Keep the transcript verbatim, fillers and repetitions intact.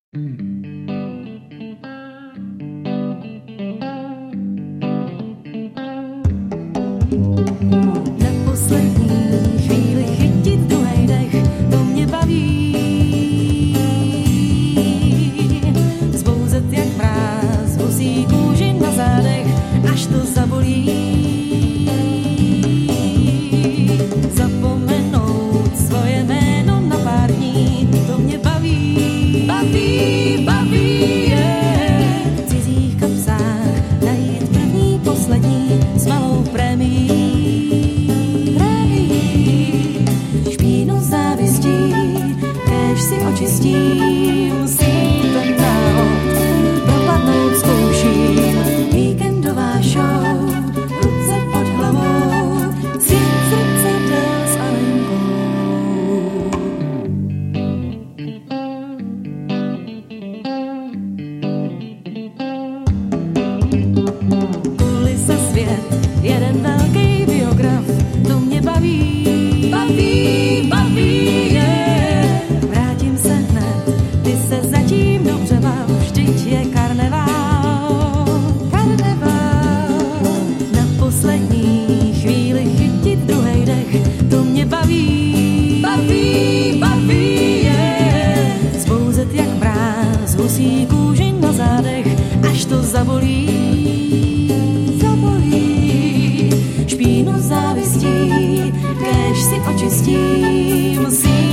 Na poslední chvíli chytit druhej dech, to mě baví. Zbouzet jak mráz, husí kůži na zádech, až to zabolí. Zapomenout svoje jméno na pár dní, to mě baví. Baví, baví, yeah. V cizích kapsách najít první, poslední s malou prémií. Očistím si ten návod, propadnout zkouším, víkendová show, ruce pod hlavou, cít srdce s Alenkou. Kulisa svět, jeden velký biograf, to mě baví, baví, baví. Husí kůži na zádech, až to zabolí, zabolí. Špínu závistí, kéž si očistím, musím